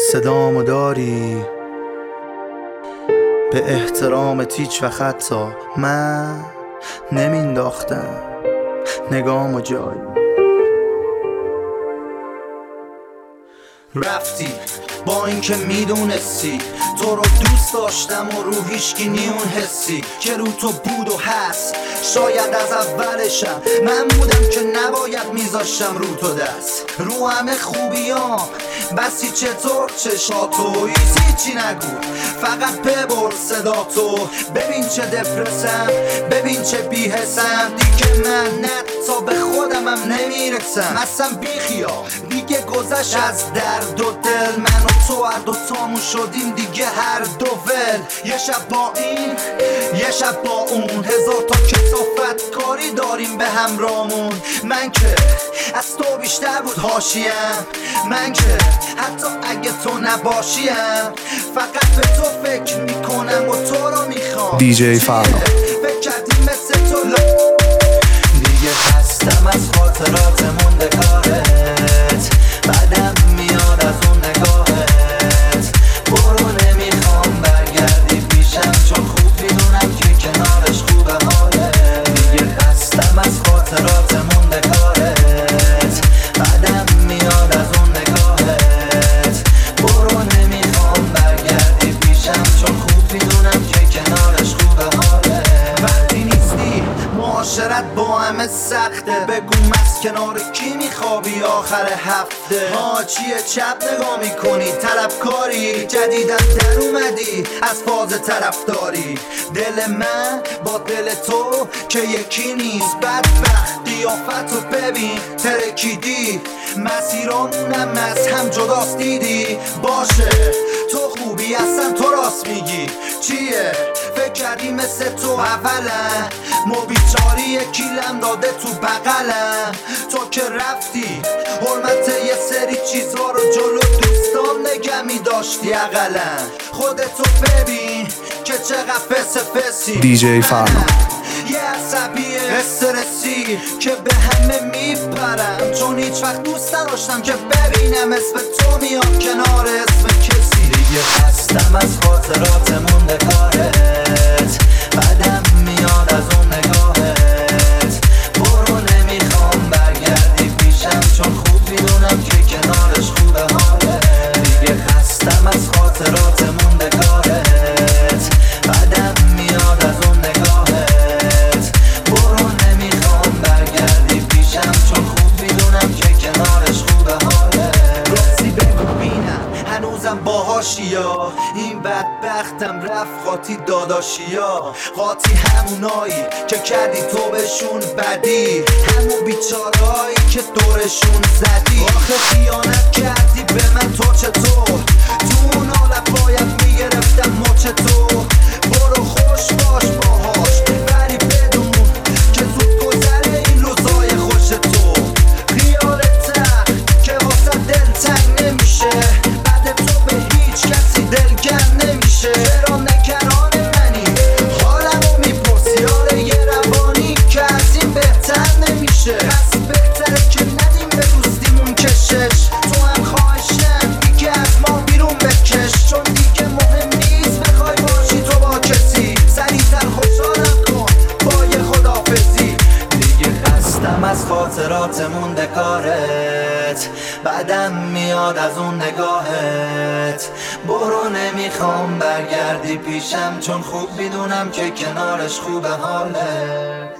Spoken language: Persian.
صدامو داری به احترامت هیچ وقت حتی من نمینداختم نگامو جایی. رفتی با اینکه میدونستی تو رو دوست داشتم و رو هیچکی نیون حسی که رو تو بود و هست. شاید از اولشم من بودم که نباید میذاشتم رو تو دست رو همه خوبیام بسی چطور چشاتو هیچی نگو فقط ببر صداتو. ببین چه دپرسم ببین چه بی‌حسم دیگه من نه تا به خودمم نمیرسم. اصلا بیخیا دیگه گذشت از درد و دل من و تو هر دو تامون شدیم دیگه هر دو ول. یه شب با این یه شب با اون هزار تا کثافت کاری داریم به همرامون. من که از تو بیشتر بود حاشیم من که حتی اگه تو نباشیم فقط به تو فکر میکنم و تو رو میخوام. DJ Farno فکر کردیم مثل تو دیگه خستم از خاطرات موندگارت بعدم میاد از اون نگاهت. برو نمیخوام برگردی پیشم چون خوب میدونم که کنارش خوبه حالت. دیگه خستم از خاطرات موندگارت بعدم میاد از اون نگاهت. برو نمیخوام برگردی پیشم چون خوب میدونم که کنارش خوبه حالت. وقتی نیستی معاشرت با همه سخته بگو از کنار کی میخوابی آخر هفته. ها چیه چپ نگاه میکنی طلبکاری جدیدن در اومدی از فاز طرفداری. دل من با دل تو که یکی نیست بدبخت قیافتو ببین ترکیدی مسیرامونم از هم جداست دیدی. باشه تو خوبی اصلا تو راست میگی چیه فکر کردی مثل تو اولا ما بیچاری یکیلم داده تو بغلم. تو که رفتی حرمت یه سری چیزها رو جلو دوستام نگه میداشتی اقلا. خودتو ببین که چقدر فسی DJ Farno یه عصبی استرسی که به همه میپرم چون هیچ وقت دوست نداشتم که ببینم اسم تو میاد کنار اسم کسی. دیگه خستم از خاطرات موندگارت بعدم میاد از اون نگاهت. برو نمیخوام برگردی پیشم چون خوب میدونم که کنارش خوبه حالت. دیگه خستم از خاطرات موندگارت بعدم میاد از اون نگاهت. برو نمیخوام برگردی پیشم چون خوب میدونم که کنارش خوبه حالت. راستی بگو بینم هنوزم باهاشیا این بدبختم رفت قاطی داداشیا. قاطی همونایی که کردی تو بهشون بدی همون بیچارهایی که دورشون زدی. آخه خیانت کردی به من تو چطور تو اون حالت باید میگرفتم مچ تو. برو خوش باش باهاش ولی بدون که زود گذره این روزای خوش تو. خیالت که واسه دل تنگ نمیشه بعد تو به هیچ کسی دلگرم نمیشه. چرا نگران منی حالمو میپرسی آره یه روانی که از این بهتر نمیشه. پس بهتره که ندیم به دوستیمون کشش. تو هم خواهشم دیگه از ما بیرون بکش چون دیگه مهم نیست بخوای باشی تو با کسی. سریعتر خوشحالم کن با یه خدافزی. دیگه خستم از خاطرات موندگارت بعدم میاد از اون نگاهت. برو نمیخوام برگردی پیشم چون خوب میدونم که کنارش خوبه حالت.